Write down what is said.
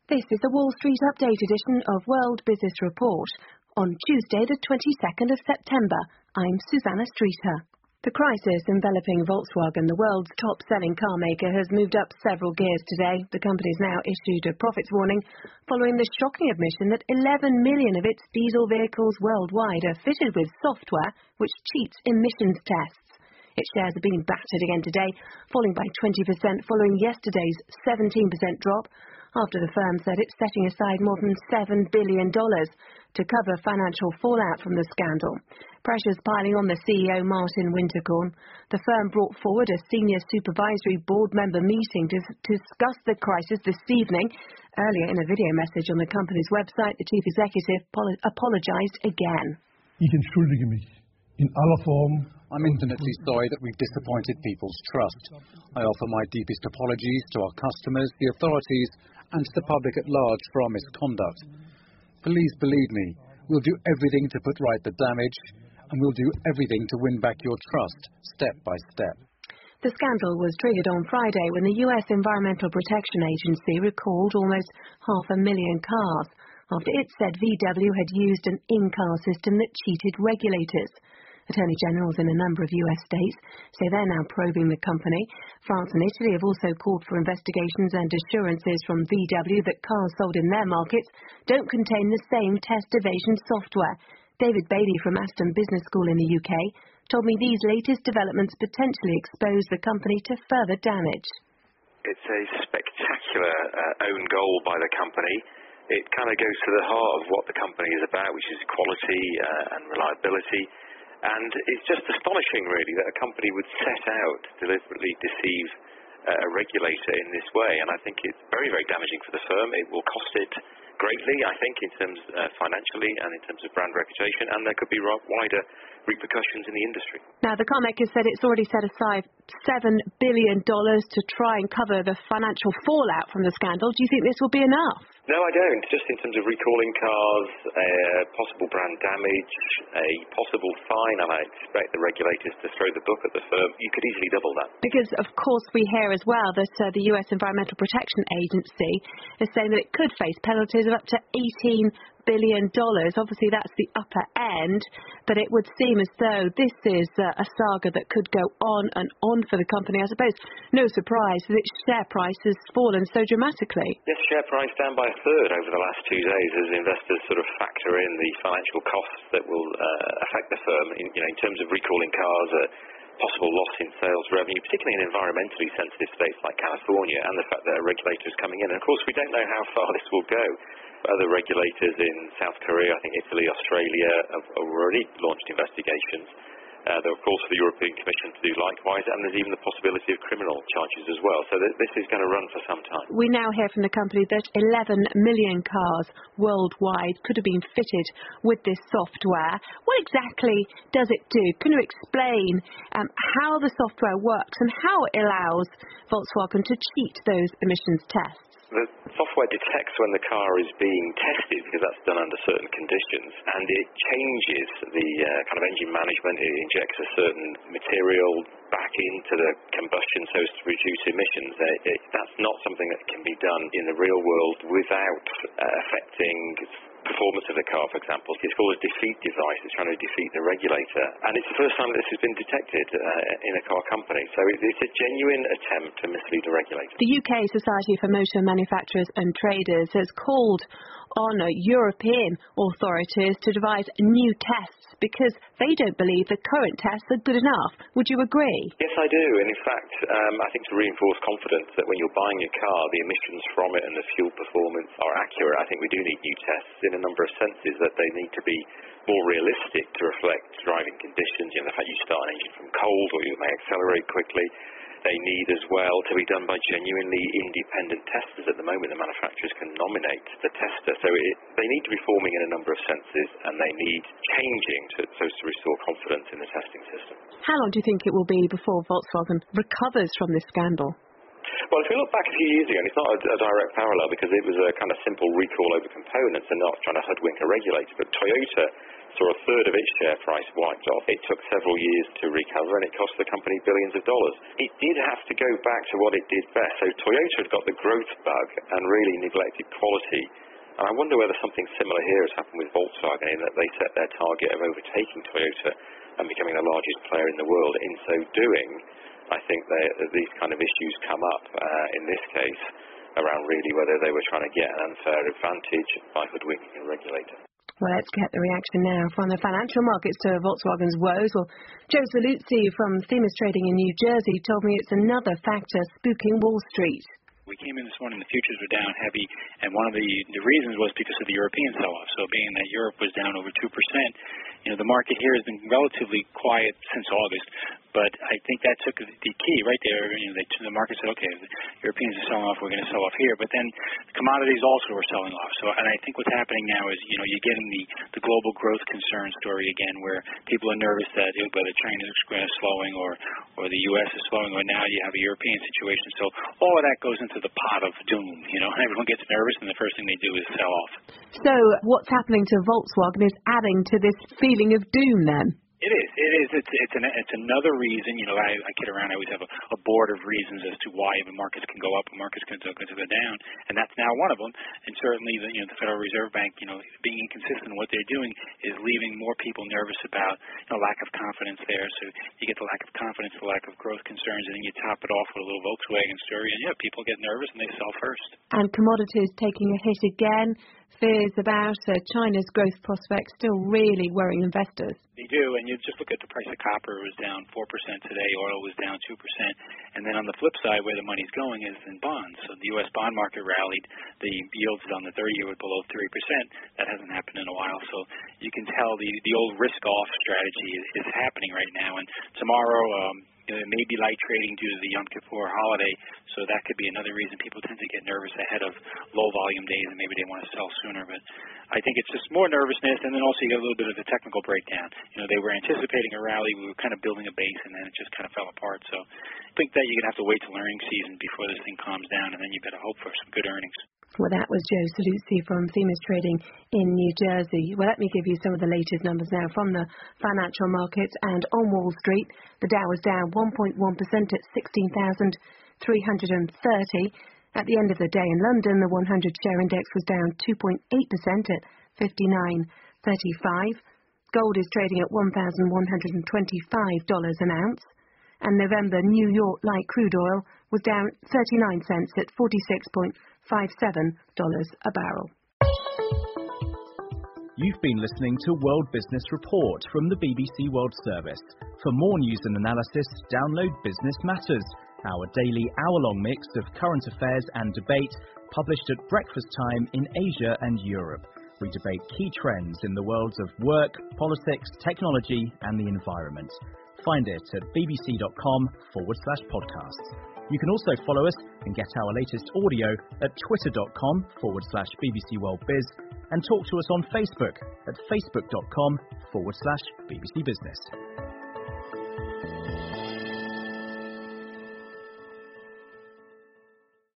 This is the Wall Street Update edition of World Business Report. On Tuesday, the 22nd of September, I'm Susanna Streeter. The crisis enveloping Volkswagen, the world's top-selling car maker, has moved up several gears today. The company's now issued a profits warning following the shocking admission that 11 million of its diesel vehicles worldwide are fitted with software which cheats emissions tests. Its shares have been battered again today, falling by 20% following yesterday's 17% drop, after the firm said it's setting aside more than $7 billion to cover financial fallout from the scandal. Pressure's piling on the CEO, Martin Winterkorn. The firm brought forward a senior supervisory board member meeting to discuss the crisis this evening. Earlier, in a video message on the company's website, the chief executive apologized again. Ich entschuldige mich in aller Form. I'm infinitely sorry that we've disappointed people's trust. I offer my deepest apologies to our customers, the authorities, and to the public at large for our misconduct. Please believe me, we'll do everything to put right the damage, and we'll do everything to win back your trust, step by step. The scandal was triggered on Friday when the US Environmental Protection Agency recalled almost 500,000 cars, after it said VW had used an in-car system that cheated regulators. Attorney generals in a number of US states say they're now probing the company. France and Italy have also called for investigations and assurances from VW that cars sold in their markets don't contain the same test evasion software. David Bailey from Aston Business School in the UK told me these latest developments potentially expose the company to further damage. It's a spectacular own goal by the company. It kind of goes to the heart of what the company is about, which is quality and reliability. And it's just astonishing, really, that a company would set out to deliberately deceive a regulator in this way. And I think it's very, very damaging for the firm. It will cost it greatly, I think, in terms financially and in terms of brand reputation. And there could be wider repercussions in the industry. Now, the car maker said it's already set aside $7 billion to try and cover the financial fallout from the scandal. Do you think this will be enough? No, I don't. Just in terms of recalling cars, possible brand damage, a possible fine, and I expect the regulators to throw the book at the firm. You could easily double that. Because, of course, we hear as well that the US Environmental Protection Agency is saying that it could face penalties of up to $18 billion. Obviously, that's the upper end, but it would seem as though this is a saga that could go on and on for the company. I suppose no surprise that its share price has fallen so dramatically. Yes, share price down by a third over the last 2 days as investors sort of factor in the financial costs that will affect the firm in terms of recalling cars, possible loss in sales revenue, particularly in environmentally sensitive states like California, and the fact that a regulator is coming in. And of course, we don't know how far this will go. Other regulators in South Korea, I think Italy, Australia, have already launched investigations. There are calls for the European Commission to do likewise, and there's even the possibility of criminal charges as well. So this is going to run for some time. We now hear from the company that 11 million cars worldwide could have been fitted with this software. What exactly does it do? Can you explain how the software works and how it allows Volkswagen to cheat those emissions tests? The software detects when the car is being tested, because that's done under certain conditions, and it changes the kind of engine management. It injects a certain material back into the combustion so as to reduce emissions. That's not something that can be done in the real world without affecting performance of the car, for example. It's called a defeat device. It's trying to defeat the regulator. And it's the first time that this has been detected in a car company. So it's a genuine attempt to mislead the regulator. The UK Society for Motor Manufacturers and Traders has called on European authorities to devise new tests because they don't believe the current tests are good enough. Would you agree? Yes, I do. And in fact, I think to reinforce confidence that when you're buying a car, the emissions from it and the fuel performance are accurate, I think we do need new tests in a number of senses, that they need to be more realistic to reflect driving conditions. The fact you start an engine from cold or you may accelerate quickly. They need as well to be done by genuinely independent testers. At the moment, the manufacturers can nominate the tester. So they need to be forming in a number of senses, and they need changing so as to restore confidence in the testing system. How long do you think it will be before Volkswagen recovers from this scandal? Well, if we look back a few years ago, and it's not a direct parallel because it was a kind of simple recall over components and not trying to hoodwink a regulator, but Toyota saw a third of its share price wiped off. It took several years to recover, and it cost the company billions of dollars. It did have to go back to what it did best. So Toyota had got the growth bug and really neglected quality. And I wonder whether something similar here has happened with Volkswagen, in that they set their target of overtaking Toyota and becoming the largest player in the world. In so doing, I think these kind of issues come up in this case around really whether they were trying to get an unfair advantage by hoodwinking a regulator. Well, let's get the reaction now from the financial markets to Volkswagen's woes. Well, Joe Saluzzi from Themis Trading in New Jersey told me it's another factor spooking Wall Street. We came in this morning, the futures were down heavy, and one of the reasons was because of the European sell-off. So being that Europe was down over 2%, the market here has been relatively quiet since August. But I think that took the key right there. The market said, okay, the Europeans are selling off, we're going to sell off here. But then commodities also were selling off. So, and I think what's happening now is, you're getting the global growth concern story again, where people are nervous that whether China is slowing or the U.S. is slowing, or now you have a European situation. So all of that goes into the pot of doom, and everyone gets nervous, and the first thing they do is sell off. So what's happening to Volkswagen is adding to this feeling of doom then? It is. It's another reason. I kid around. I always have a board of reasons as to why the markets can go up and markets can go down, and that's now one of them. And certainly, the Federal Reserve Bank, being inconsistent in what they're doing, is leaving more people nervous about lack of confidence there. So you get the lack of confidence, the lack of growth concerns, and then you top it off with a little Volkswagen story, and people get nervous and they sell first. And commodities taking a hit again. Fears about China's growth prospects still really worrying investors. They do, and you just look at the price of copper. It was down 4% today. Oil was down 2%. And then on the flip side, where the money's going is in bonds. So the U.S. bond market rallied. The yields on the 30-year were below 3%. That hasn't happened in a while. So you can tell the old risk-off strategy is happening right now. And tomorrow, it may be light trading due to the Yom Kippur holiday, so that could be another reason people tend to get nervous ahead of low-volume days, and maybe they want to sell sooner. But I think it's just more nervousness, and then also you get a little bit of a technical breakdown. They were anticipating a rally. We were kind of building a base, and then it just kind of fell apart. So I think that you're going to have to wait till earnings season before this thing calms down, and then you better hope for some good earnings. Well, that was Joe Saluzzi from Themis Trading in New Jersey. Well, let me give you some of the latest numbers now from the financial markets. And on Wall Street, the Dow was down 1.1% at 16,330. At the end of the day in London, the 100-share index was down 2.8% at 59.35. Gold is trading at $1,125 an ounce. And November New York light crude oil was down 39 cents at $46.57 a barrel. You've been listening to World Business Report from the BBC World Service. For more news and analysis, download Business Matters, our daily hour-long mix of current affairs and debate, published at breakfast time in Asia and Europe. We debate key trends in the worlds of work, politics, technology and the environment. Find it at bbc.com/podcasts. You can also follow us and get our latest audio at twitter.com/BBC World Biz and talk to us on Facebook at facebook.com/BBC Business.